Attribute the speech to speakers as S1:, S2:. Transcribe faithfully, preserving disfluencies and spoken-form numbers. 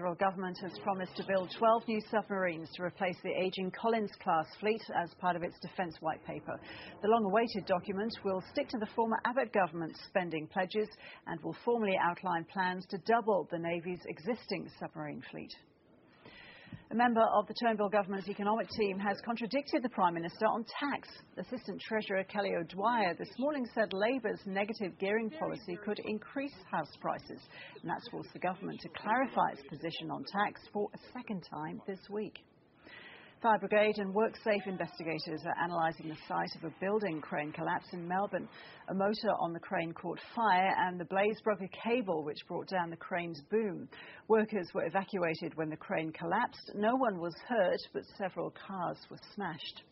S1: federal government has promised to build twelve new submarines to replace the ageing Collins-class fleet as part of its defence white paper. The long-awaited document will stick to the former Abbott government's spending pledges and will formally outline plans to double the Navy's existing submarine fleet. A member of the Turnbull government's economic team has contradicted the Prime Minister on tax. Assistant Treasurer Kelly O'Dwyer this morning said Labour's negative gearing policy could increase house prices, and that's forced the government to clarify its position on tax for a second time this week. Fire Brigade and WorkSafe investigators are analysing the site of a building crane collapse in Melbourne. A motor on the crane caught fire and the blaze broke a cable which brought down the crane's boom. Workers were evacuated when the crane collapsed. No one was hurt, but several cars were smashed.